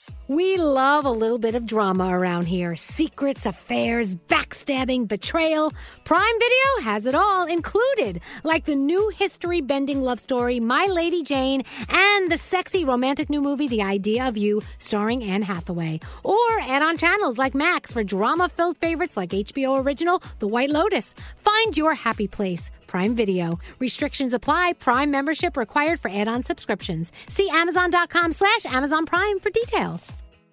We love a little bit of drama around here. Secrets, affairs, backstabbing, betrayal. Prime Video has it all included, like the new history-bending love story, My Lady Jane, and the sexy romantic new movie, The Idea of You, starring Anne Hathaway. Or add-on channels like Max for drama-filled favorites like HBO original, The White Lotus. Find your happy place. Prime Video. Restrictions apply. Prime membership required for add-on subscriptions. See Amazon.com/Amazon Prime for details.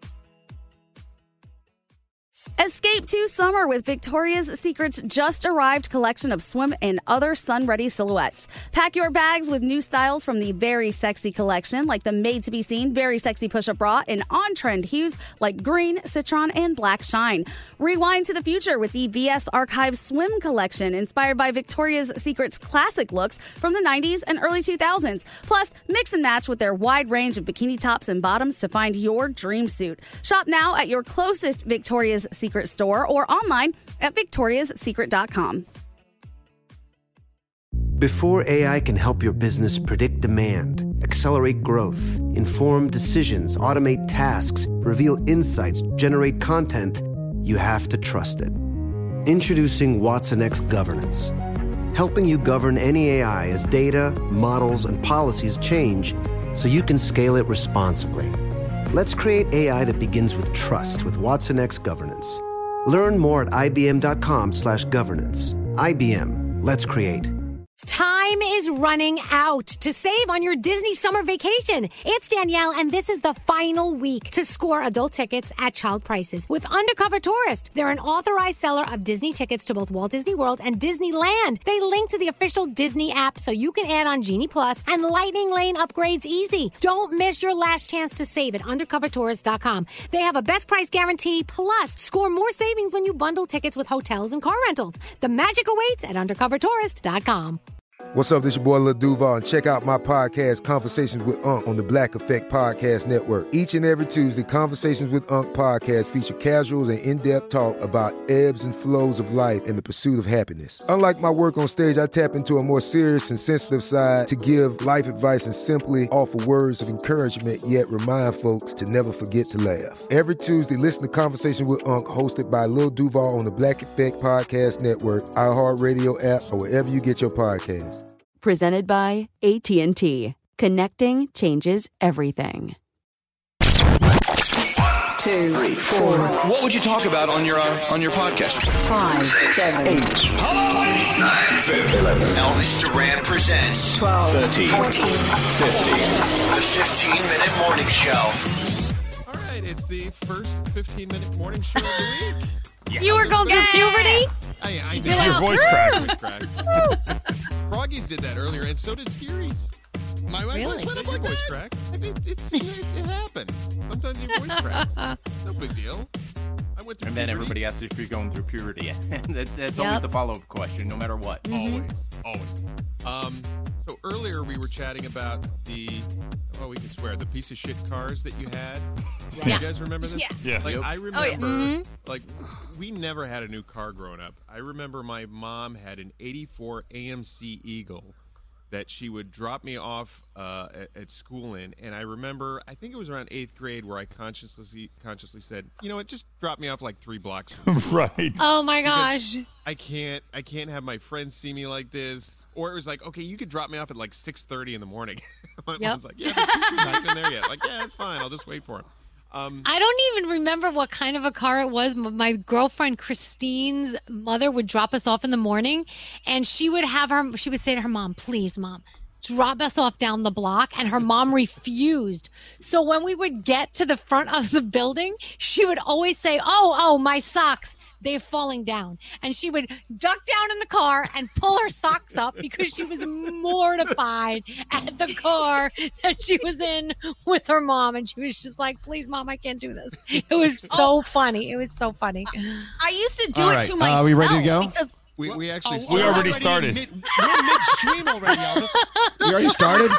Escape to summer with Victoria's Secret's just arrived collection of swim and other sun-ready silhouettes. Pack your bags with new styles from the Very Sexy collection, like the made-to-be-seen Very Sexy push-up bra, and on-trend hues like green, citron, and black shine. Rewind to the future with the VS Archive swim collection, inspired by Victoria's Secret's classic looks from the 90s and early 2000s. Plus, mix and match with their wide range of bikini tops and bottoms to find your dream suit. Shop now at your closest Victoria's Secret store or online at victoriassecret.com. Before AI can help your business predict demand, accelerate growth, inform decisions, automate tasks, reveal insights, generate content, you have to trust it. Introducing watsonx Governance, helping you govern any AI as data, models, and policies change so you can scale it responsibly. Let's create AI that begins with trust with watsonx Governance. Learn more at ibm.com/governance. IBM. Let's create. Time is running out to save on your Disney summer vacation. It's Danielle, and this is the final week to score adult tickets at child prices with Undercover Tourist. They're an authorized seller of Disney tickets to both Walt Disney World and Disneyland. They link to the official Disney app so you can add on Genie Plus and Lightning Lane upgrades easy. Don't miss your last chance to save at undercovertourist.com. They have a best price guarantee, plus score more savings when you bundle tickets with hotels and car rentals. The magic awaits at undercovertourist.com. What's up, this your boy Lil Duval, and check out my podcast, Conversations with Unc, on the Black Effect Podcast Network. Each and every Tuesday, Conversations with Unc podcast feature casuals and in-depth talk about ebbs and flows of life and the pursuit of happiness. Unlike my work on stage, I tap into a more serious and sensitive side to give life advice and simply offer words of encouragement, yet remind folks to never forget to laugh. Every Tuesday, listen to Conversations with Unc, hosted by Lil Duval on the Black Effect Podcast Network, iHeartRadio app, or wherever you get your podcasts. Presented by AT&T. Connecting changes everything. 2, 3, 4. What would you talk about on your podcast? 5, 7, 8. Hello, 9, 10, 11. Elvis Duran presents 12, 13, 14, 15. The 15-minute morning show. All right, it's the first 15-minute morning show of the week. Yes. You were going through puberty? I know. Your voice cracked. Froggies did that earlier, and so did Skeery's. My voice went up like voice cracked. It happens. Sometimes your voice cracks. No big deal. I went through And then puberty. everybody asks if you're going through puberty. That's always the follow-up question, no matter what. Always. So earlier we were chatting about we can swear, the piece of shit cars that you had. Yeah. You guys remember this? Yeah. Like, I remember, Oh, we never had a new car growing up. I remember my mom had an 84 AMC Eagle that she would drop me off at school in. And I remember, I think it was around 8th grade where I consciously said, you know what, just drop me off like 3 blocks from school. Right. Oh my gosh. I can't have my friends see me like this. Or it was like, okay, you could drop me off at like 6:30 in the morning. My mom's like, yeah, but he's not been there yet. Like, yeah, it's fine. I'll just wait for him. I don't even remember what kind of a car it was. My girlfriend Christine's mother would drop us off in the morning, and she would say to her mom, please, Mom, drop us off down the block. And her mom refused. So when we would get to the front of the building, she would always say, oh, my socks, they're falling down. And she would duck down in the car and pull her socks up because she was mortified at the car that she was in with her mom. And she was just like, please, Mom, I can't do this. It was so funny. It was so funny. I used to do it to myself. Are we ready to go? Because We actually We started. already started. We're midstream already, Elvis. You already started?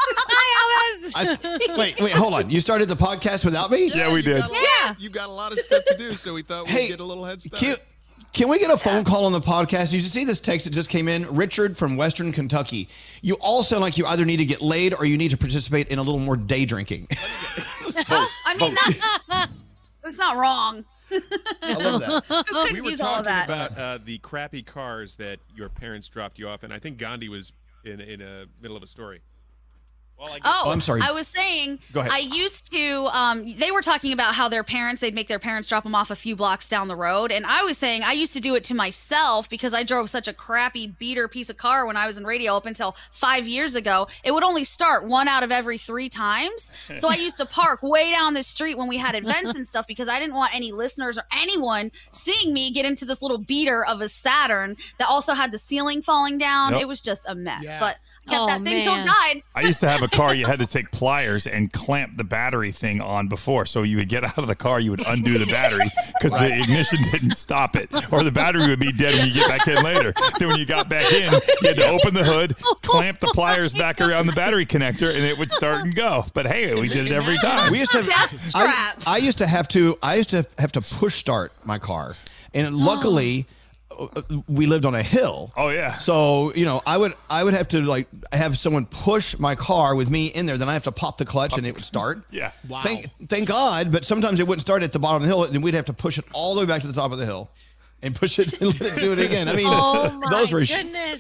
Hi, Elvis. Wait, hold on. You started the podcast without me? Yeah, we did. You got a lot of stuff to do, so we thought we'd get a little head start. Can we get a phone call on the podcast? You see this text that just came in? Richard from Western Kentucky. You all sound like you either need to get laid or you need to participate in a little more day drinking. I I mean, that's not wrong. I love that. We were use all of talking that. about the crappy cars that your parents dropped you off, and I think Gandhi was in the middle of a story. I'm sorry. I was saying, Go ahead. I used to, they were talking about how they'd make their parents drop them off a few blocks down the road. And I was saying I used to do it to myself because I drove such a crappy beater piece of car when I was in radio up until 5 years ago. It would only start 1 out of every 3 times. So I used to park way down the street when we had events and stuff because I didn't want any listeners or anyone seeing me get into this little beater of a Saturn that also had the ceiling falling down. Yep. It was just a mess. Yeah. But I kept that thing till it died. I used to have a car you had to take pliers and clamp the battery thing on before. So you would get out of the car, you would undo the battery because the ignition didn't stop it. Or the battery would be dead when you get back in later. Then when you got back in, you had to open the hood, clamp the pliers back around the battery connector, and it would start and go. But hey, we did it every time. We used to have, I used to have to push start my car. And luckily we lived on a hill. Oh yeah. So, I would have to have someone push my car with me in there. Then I have to pop the clutch and it would start. Yeah. Wow. Thank God. But sometimes it wouldn't start at the bottom of the hill. And we'd have to push it all the way back to the top of the hill and push it and let it do it again. I mean, those were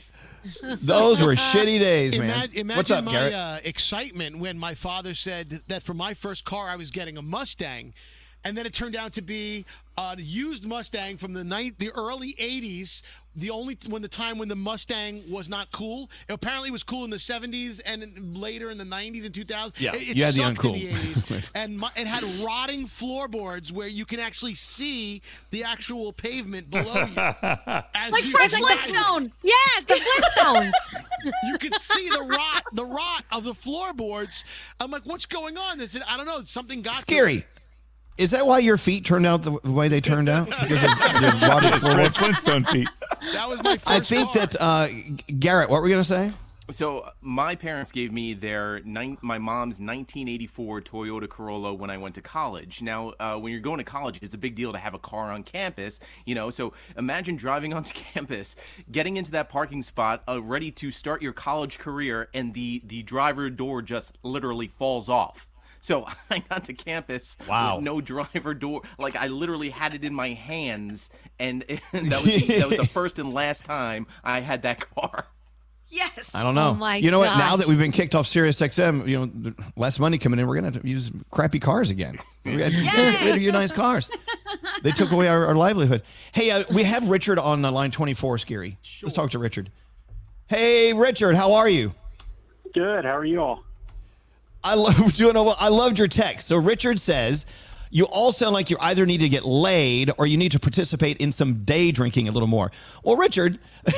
shitty days, man. Imagine What's up, my Garrett? excitement when my father said that for my first car I was getting a Mustang, and then it turned out to be a used Mustang from the early 80s. When the Mustang was not cool. It apparently was cool in the 70s and later in the 90s and 2000s. Yeah, it you had the sucked uncool. in the 80s. And it had rotting floorboards where you can actually see the actual pavement below you. Like Fred Flintstone. Yeah, the Flintstones. You could see the rot of the floorboards. I'm like, what's going on? They said, I don't know. Something got Scary. Is that why your feet turned out the way they turned out? Because of your rotted Fred floorboard? Flintstone feet. That was my first I think car. that, Garrett, what were you going to say? So my parents gave me my mom's 1984 Toyota Corolla when I went to college. Now, when you're going to college, it's a big deal to have a car on campus, So imagine driving onto campus, getting into that parking spot, ready to start your college career, and the driver door just literally falls off. So I got to campus with no driver door. Like, I literally had it in my hands, and that was the first and last time I had that car. Yes. I don't know. Oh my you know what? Now gosh. that we've been kicked off Sirius XM, less money coming in, we're going to have to use crappy cars again. We got to use nice cars. They took away our livelihood. Hey, we have Richard on line 24, Scary. Sure. Let's talk to Richard. Hey, Richard, how are you? Good. How are you all? I loved your text. So Richard says, you all sound like you either need to get laid or you need to participate in some day drinking a little more. Well, Richard,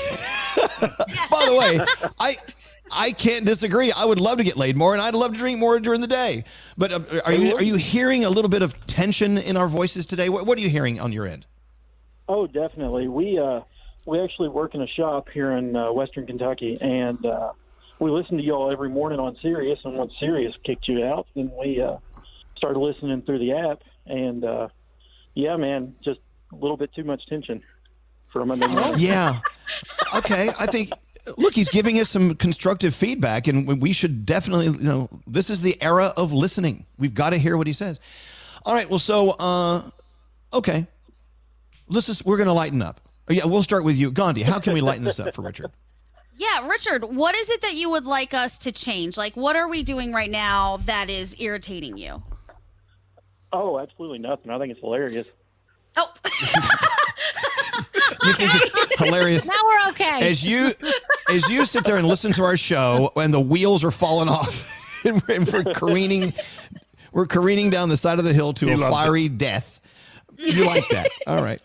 by the way, I can't disagree. I would love to get laid more, and I'd love to drink more during the day. But are you hearing a little bit of tension in our voices today? What are you hearing on your end? Oh, definitely. We actually work in a shop here in Western Kentucky, and we listen to y'all every morning on Sirius, and once Sirius kicked you out, then we started listening through the app, and yeah, man, just a little bit too much tension for a Monday morning. Yeah. Okay. I think, look, he's giving us some constructive feedback, and we should definitely, this is the era of listening. We've got to hear what he says. All right. Well, so, okay. We're going to lighten up. Yeah, we'll start with you. Gandhi, how can we lighten this up for Richard? Yeah, Richard, what is it that you would like us to change? Like, what are we doing right now that is irritating you? Oh, absolutely nothing. I think it's hilarious. Oh. You think it's hilarious? Now we're okay. As you sit there and listen to our show and the wheels are falling off and we're careening down the side of the hill to a fiery death. You like that. All right.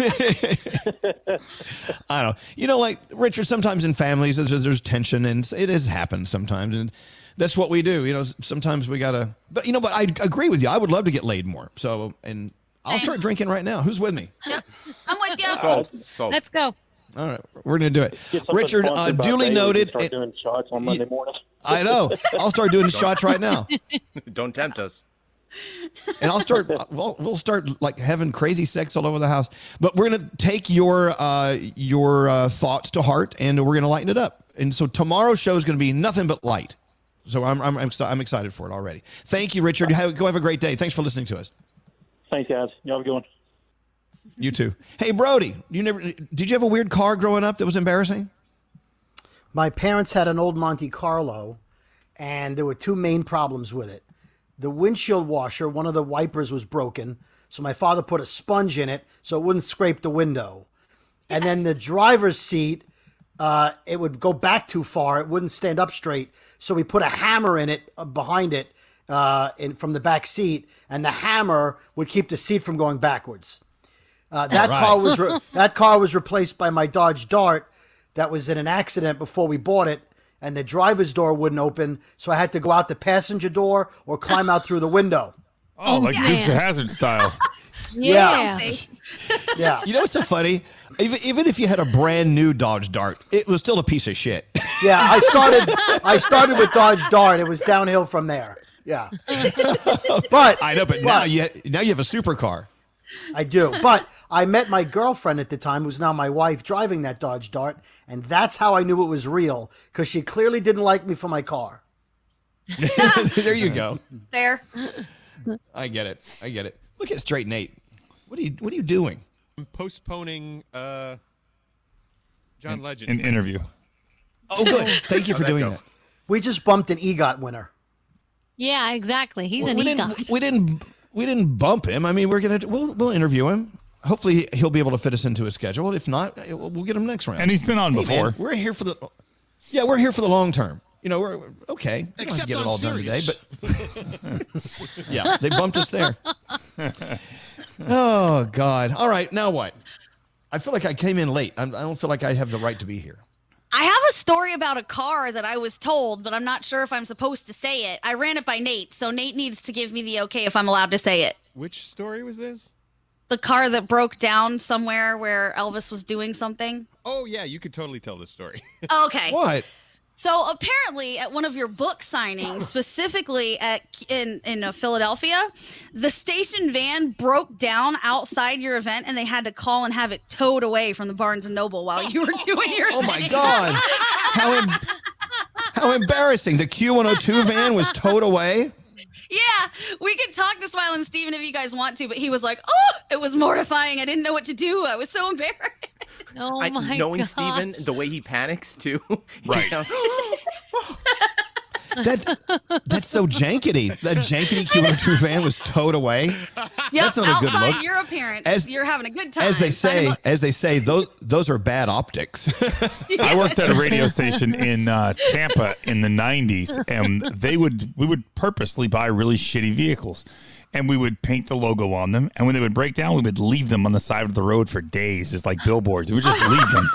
I don't know. Like Richard, sometimes in families there's tension, and it has happened sometimes, and that's what we do. Sometimes we gotta. But I agree with you. I would love to get laid more. So, and I'll start drinking right now. Who's with me? Yep. I'm with you. Salt. Let's go. All right, we're gonna do it. Richard, duly noted. Start doing shots on Monday morning. I know. I'll start doing shots right now. Don't tempt us. And I'll start. We'll start like having crazy sex all over the house. But we're gonna take your thoughts to heart, and we're gonna lighten it up. And so tomorrow's show is gonna be nothing but light. So I'm excited for it already. Thank you, Richard. Go have a great day. Thanks for listening to us. Thanks, guys. Y'all have a good one. You too. Hey, Brody, did you have a weird car growing up that was embarrassing? My parents had an old Monte Carlo, and there were two main problems with it. The windshield washer, one of the wipers was broken, so my father put a sponge in it so it wouldn't scrape the window. And then the driver's seat, it would go back too far. It wouldn't stand up straight. So we put a hammer in it behind it from the back seat, and the hammer would keep the seat from going backwards. That car was replaced by my Dodge Dart that was in an accident before we bought it, and the driver's door wouldn't open, so I had to go out the passenger door or climb out through the window. Oh, like Dukes of Hazzard style. Yeah. Yeah. You know what's so funny? Even if you had a brand new Dodge Dart, it was still a piece of shit. Yeah, I started with Dodge Dart. It was downhill from there. Yeah. But I know, but now you have a supercar. I do. But I met my girlfriend at the time, who's now my wife, driving that Dodge Dart, and that's how I knew it was real, because she clearly didn't like me for my car. There you go. Fair. I get it. Look at Straight Nate. What are you doing? I'm postponing John Legend. An interview. Oh, good. Thank you for doing that. We just bumped an EGOT winner. Yeah, exactly. He's an EGOT. We didn't bump him. I mean, we'll interview him. Hopefully, he'll be able to fit us into his schedule. If not, we'll get him next round. And he's been on before. Man, we're here for the long term. You know, we're okay. We don't have to get it all done today, but yeah, they bumped us there. Oh God! All right, now what? I feel like I came in late. I don't feel like I have the right to be here. I have a story about a car that I was told, but I'm not sure if I'm supposed to say it. I ran it by Nate, so Nate needs to give me the okay if I'm allowed to say it. Which story was this? The car that broke down somewhere where Elvis was doing something. Oh, yeah, you could totally tell this story. Okay. What? So apparently at one of your book signings, specifically in Philadelphia, the station van broke down outside your event and they had to call and have it towed away from the Barnes & Noble while you were doing your Oh, my God. How embarrassing. The Q102 van was towed away? Yeah, we could talk to Smiling Steven if you guys want to, but he was like, oh, it was mortifying. I didn't know what to do. I was so embarrassed. Oh, my God. Knowing Steven, the way he panics, too. Right. That's so jankety. That jankety Q102 van was towed away. Yep, That's not a good outside look. your appearance, you're having a good time. As they say, those are bad optics. I worked at a radio station in Tampa in the 90s, and we would purposely buy really shitty vehicles, and we would paint the logo on them, and when they would break down, we would leave them on the side of the road for days as like billboards. We would just leave them.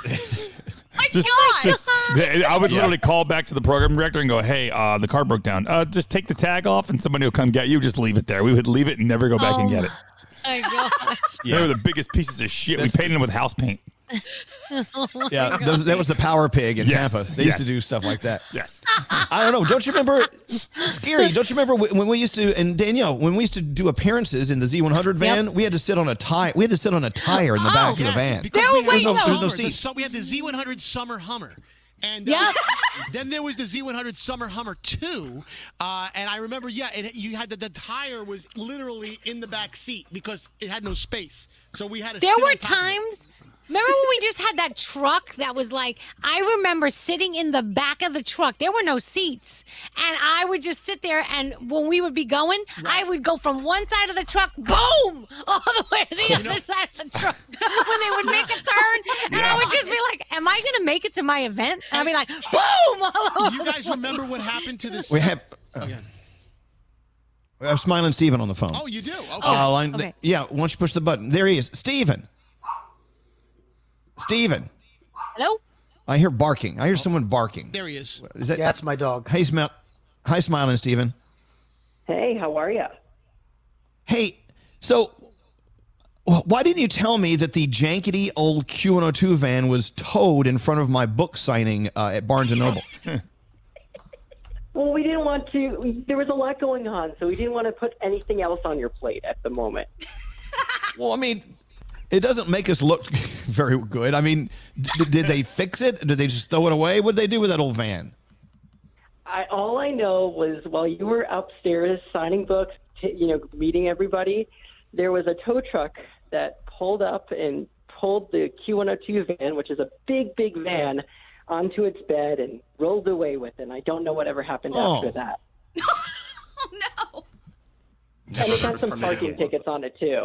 I would literally call back to the program director and go, hey, the car broke down. Just take the tag off and somebody will come get you. Just leave it there. We would leave it and never go back and get it. My gosh. They were the biggest pieces of shit. We painted them with house paint. Yeah, that was the Power Pig in Tampa. They used to do stuff like that. Yes. I don't know. Don't you remember, Scary, don't you remember when we used to, and Danielle, when we used to do appearances in the Z100 van, we had to sit on a tire. We had to sit on a tire in the back of the van. There's no seats. We had the Z100 Summer Hummer. And then there was the Z100 Summer Hummer 2. And I remember, you had the tire was literally in the back seat because it had no space. So we had to There were times. Remember when we just had that truck that was like, I remember sitting in the back of the truck. There were no seats. And I would just sit there, and when we would be going, I would go from one side of the truck, boom, all the way to the other side of the truck. When they would make a turn, and I would just be like, am I going to make it to my event? And I'd be like, boom, all over You guys remember what happened to this? We have Smiling Steven on the phone. Oh, you do? Okay. Okay. Yeah, once you push the button. There he is. Steven. Hello? I hear barking. I hear someone barking. There he is. That's my dog. Hey, Hi, Smiling Steven. Hey, how are you? Hey, so why didn't you tell me that the jankety old Q102 van was towed in front of my book signing at Barnes & Noble? Well, we didn't want to. There was a lot going on, so we didn't want to put anything else on your plate at the moment. Well, I mean, it doesn't make us look very good. I mean, did they fix it? Did they just throw it away? What did they do with that old van? All I know was while you were upstairs signing books, meeting everybody, there was a tow truck that pulled up and pulled the Q102 van, which is a big, big van, onto its bed and rolled away with it. And I don't know whatever happened after that. Oh, And it got some parking tickets on it, too.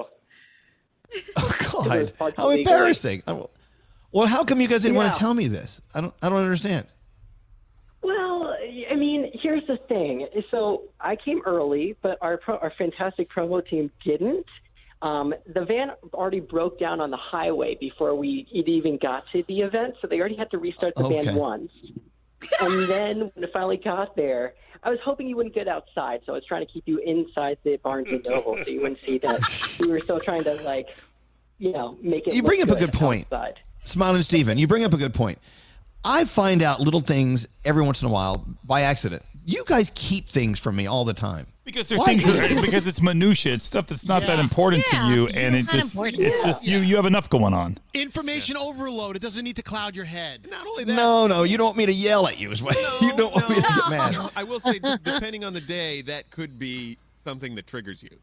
God, how embarrassing. Well, how come you guys didn't want to tell me this? I don't understand. Well, I mean, here's the thing. So I came early, but our fantastic promo team didn't. The van already broke down on the highway before it even got to the event, so they already had to restart the van once. And then when it finally got there, I was hoping you wouldn't get outside, so I was trying to keep you inside the Barnes & Noble so you wouldn't see that we were still trying to, make it You bring up a good good point. outside. Smiling Steven, you bring up a good point. I find out little things every once in a while by accident. You guys keep things from me all the time. Because because it's minutia. It's stuff that's not that important to you, and it's just you have enough going on. Information overload. It doesn't need to cloud your head. Not only that. No, you don't want me to yell at you. You don't want me to get mad. I will say, depending on the day, that could be something that triggers you.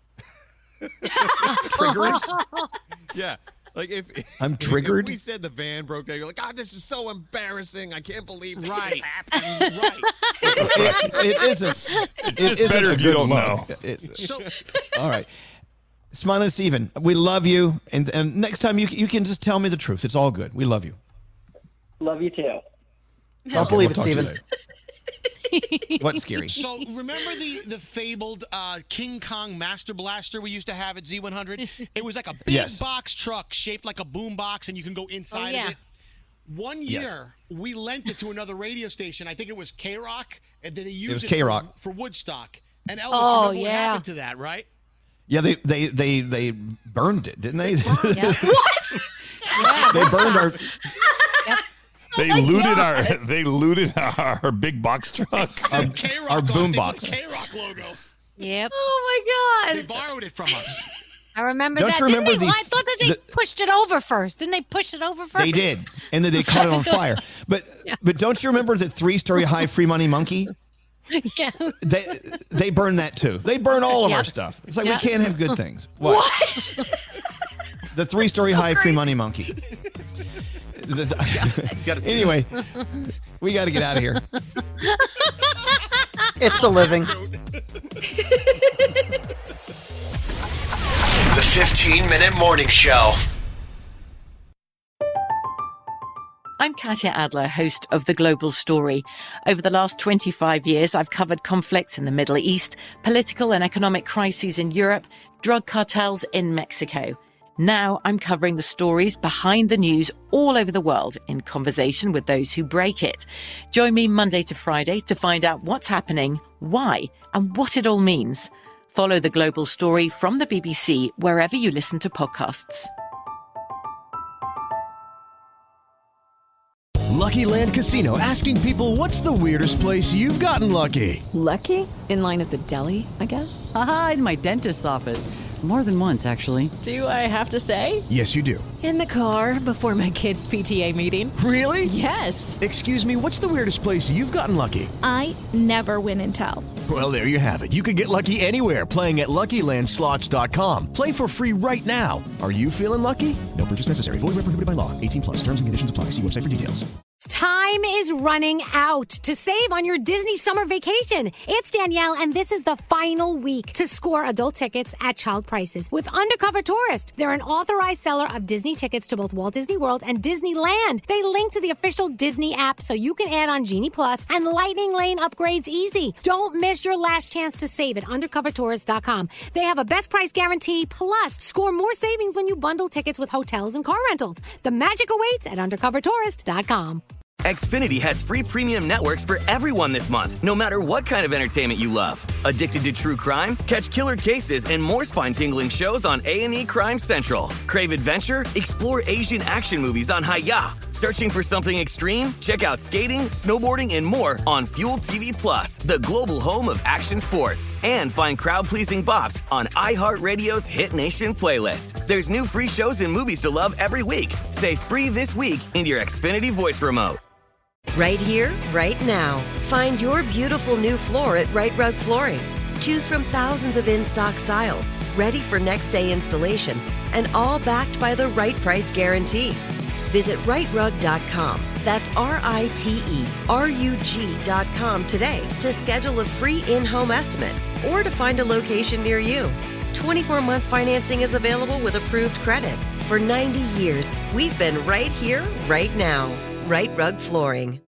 Triggers? Yeah. Like if I'm triggered. If we said the van broke down, you're like, God, this is so embarrassing. I can't believe this Right. is happening. Right. It isn't. It's just better if you don't know. All right. Smiling Steven, we love you. And next time you can just tell me the truth. It's all good. We love you. Love you, too. Don't believe We'll it, talk to you Steven. later. What's scary? So remember the fabled King Kong Master Blaster we used to have at Z100? It was like a big box truck shaped like a boom box, and you can go inside of it. One year, we lent it to another radio station. I think it was K-Rock, and then they used it K-Rock. for Woodstock. And Elvis, remember what happened to that, right? Yeah, they burned it, didn't they? What? They burned our. They looted our big box trucks. Our boom box. K-Rock logo. Yep. Oh, my They God. borrowed it from us. I remember Don't that. you remember I thought that they pushed it over first. Didn't they push it over first? They did, and then they caught it on fire. But don't you remember the 3-story high Free Money Monkey? Yeah. They burn that too. They burn all of our stuff. It's like we can't have good things. What? The 3-story high Free Money Monkey. Anyway, we got to get out of here. It's a living. The 15-minute morning show. I'm Katya Adler, host of The Global Story. Over the last 25 years, I've covered conflicts in the Middle East, political and economic crises in Europe, drug cartels in Mexico. Now I'm covering the stories behind the news all over the world in conversation with those who break it. Join me Monday to Friday to find out what's happening, why, and what it all means. Follow The Global Story from the BBC wherever you listen to podcasts. Lucky Land Casino, asking people, what's the weirdest place you've gotten lucky? Lucky? In line at the deli, I guess? Aha, in my dentist's office. More than once, actually. Do I have to say? Yes, you do. In the car before my kids' PTA meeting. Really? Yes. Excuse me, what's the weirdest place you've gotten lucky? I never win and tell. Well, there you have it. You can get lucky anywhere, playing at LuckyLandSlots.com. Play for free right now. Are you feeling lucky? No purchase necessary. Void where prohibited by law. 18+. Terms and conditions apply. See website for details. Time is running out to save on your Disney summer vacation. It's Danielle, and this is the final week to score adult tickets at child prices with Undercover Tourist. They're an authorized seller of Disney tickets to both Walt Disney World and Disneyland. They link to the official Disney app so you can add on Genie Plus and Lightning Lane upgrades easy. Don't miss your last chance to save at undercovertourist.com. They have a best price guarantee, plus score more savings when you bundle tickets with hotels and car rentals. The magic awaits at undercovertourist.com. Xfinity has free premium networks for everyone this month, no matter what kind of entertainment you love. Addicted to true crime? Catch killer cases and more spine-tingling shows on A&E Crime Central. Crave adventure? Explore Asian action movies on Hayya. Searching for something extreme? Check out skating, snowboarding, and more on Fuel TV Plus, the global home of action sports. And find crowd-pleasing bops on iHeartRadio's Hit Nation playlist. There's new free shows and movies to love every week. Say free this week in your Xfinity voice remote. Right here, right now. Find your beautiful new floor at Right Rug Flooring. Choose from thousands of in-stock styles, ready for next day installation, and all backed by the right price guarantee. Visit rightrug.com. That's RITERUG.com today to schedule a free in-home estimate or to find a location near you. 24-month financing is available with approved credit. For 90 years, we've been right here, right now. Right Rug Flooring.